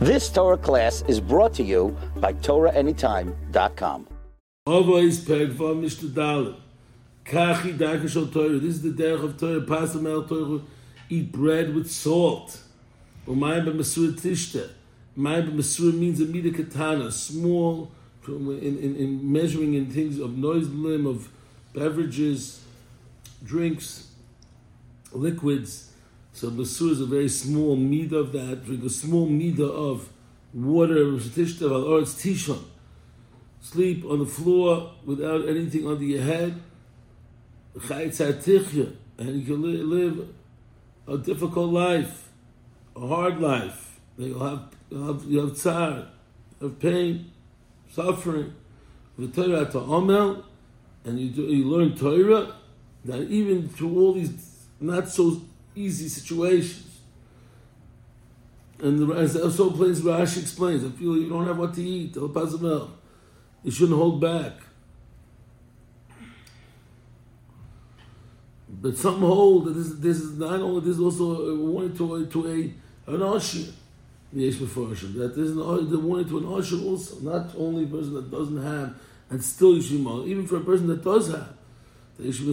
This Torah class is brought to you by TorahAnytime.com. Always Perkva Mishnah Dalet. Kachi Darka Shel Torah. This is the derech of Torah. Pasam Torah. Eat bread with salt. Umayim b'Mesura Tishta. Umayim b'Mesura means a mida katana, small, in measuring in things of noislim, of beverages, drinks, liquids. So Mesura is a very small mida of that. Drink a small mida of water. Tishta v'Oretz Tishon. Sleep on the floor without anything under your head. And you can live a difficult life, a hard life. You'll have tsar, have pain, suffering. And you learn Torah, that even through all these not so easy situations. And as so plains Rashi explains, if you don't have what to eat, you shouldn't hold back. But some hold that this is not only, this is also a warning to an usher. That this is the warning to an usher also, not only a person that doesn't have and still yishimah, even for a person that does have, that he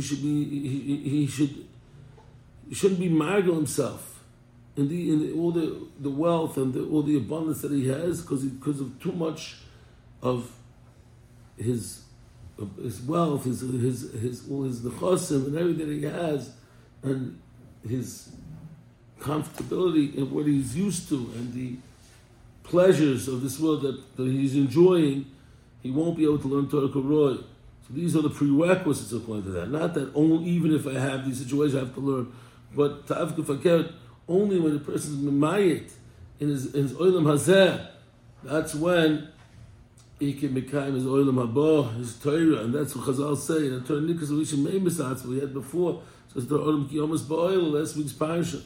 shouldn't be married to himself in all the wealth and all the abundance that he has because of too much of his wealth, his all his nechosim and everything he has, and his comfortability and what he's used to, and the pleasures of this world that he's enjoying, he won't be able to learn Torah Koroi. So these are the prerequisites according to that. Not that only even if I have these situations I have to learn, but ta'avku fakert, only when the person is memayit in his olam hazeh, that's when he can become his oilam haba, his Torah, and that's what Chazal say. And Torah Nikas Elisha Meimisatz we had before. So it's the oilam kiyomas ba'oil, last week's parasha.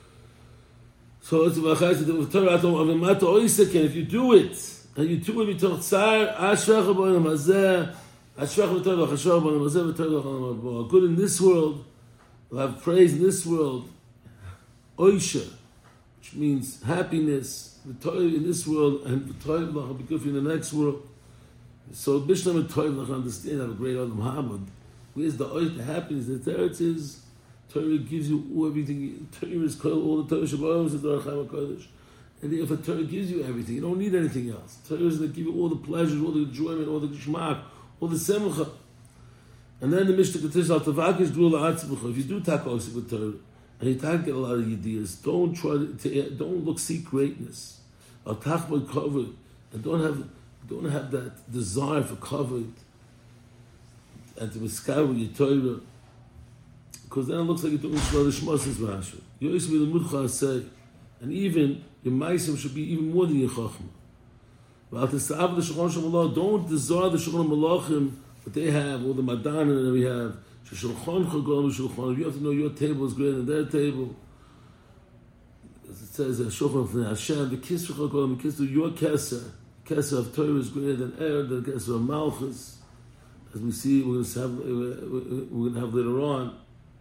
So it's v'achayis the Torah atom avimata oiseken. If you do it, and you do it mitoch tzar, ashvach ba'olam hazeh, ashvach v'torah v'chashvach ba'olam hazeh v'torah v'cholam haba. Good in this world, we'll have praise in this world, oisha, which means happiness. The Torah in this world and the Torah will be good for you in the next world. So Bishlam and Torah understand have a great Adam Hamad. Where's the happiness? The Torah is Torah gives you everything. Torah is all the Torah Shabbat is the Torah Kodesh. And if a Torah gives you everything, you don't need anything else. Torah is going to give you all the pleasures, all the enjoyment, all the gishmak, all the semcha. And then the Mishnah continues al tavakish du la'atzbucha. If you do takos with Torah and you get a lot of ideas, don't seek greatness. Al tachbod covered, and don't have that desire for covered and to miskar with your Torah, because then it looks like you're doing the shmos's Rashi. You used to be the mudcha say, and even your ma'asim should be even more than your chachma. Don't desire the shulchan malachim that they have, all the madana that we have. You have to know your table is greater than their table. As it says, Hashem, the kiss of your keser of Torah is greater than the keser of Malchus, as we see we're going to have later on.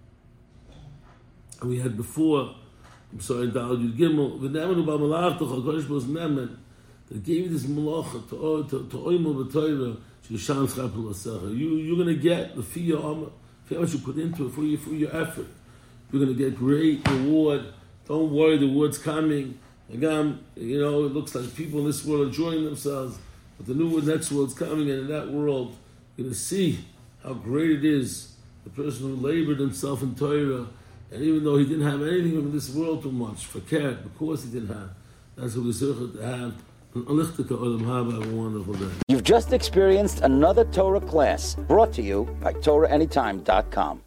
And we had before, Dalad Yud Gimel, v'nemenu b'malach toch HaKadosh Baruch Hu nemen, that gave you this malacha to oimel b'Torah, she'yisham schapel asecha. You're going to get the fiyah how much you put into it for your effort. You're going to get great reward. Don't worry, the word's coming. Again, it looks like people in this world are enjoying themselves, but the next world's coming, and in that world, you're going to see how great it is. The person who labored himself in Torah, and even though he didn't have anything in this world too much, for care, because he didn't have, that's what we're to have. Have a wonderful day. You've just experienced another Torah class brought to you by TorahAnytime.com.